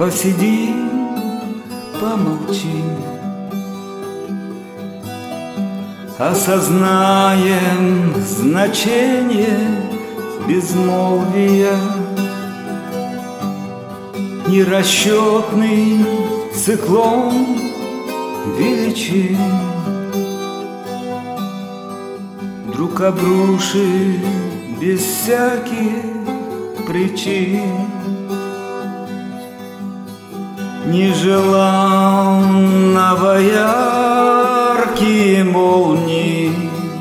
посидим, помолчим, осознаем значение безмолвия. Нерасчетный циклон величин вдруг обрушит без всяких причин нежеланного яркие молнии.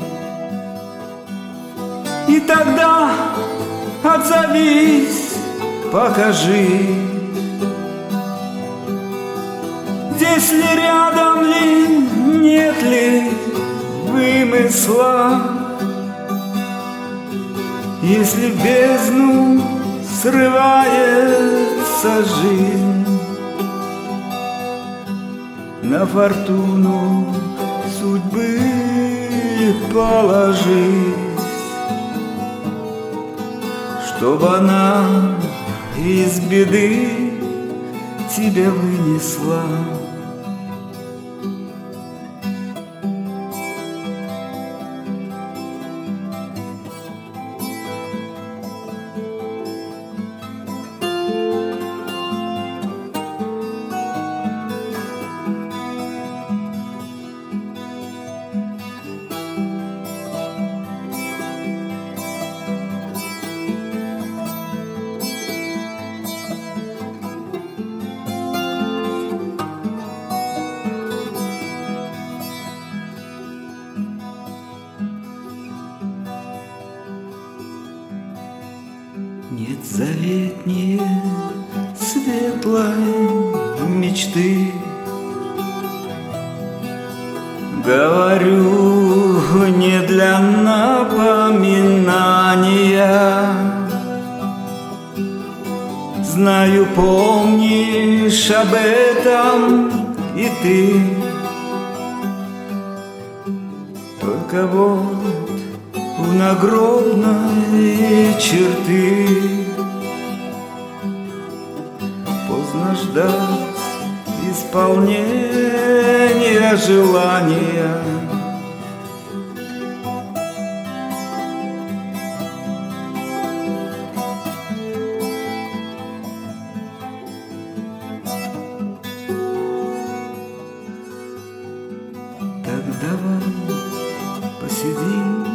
И тогда отзовись, покажи, здесь ли, рядом ли, нет ли вымысла. Если в бездну срывается жизнь, на фортуну судьбы положись, чтоб она из беды тебя вынесла. Нет заветнее светлой мечты. Говорю не для напоминания. Знаю, помнишь об этом и ты. Только вот в нагробной черты поздно ждать исполнения желания. Так давай посидим,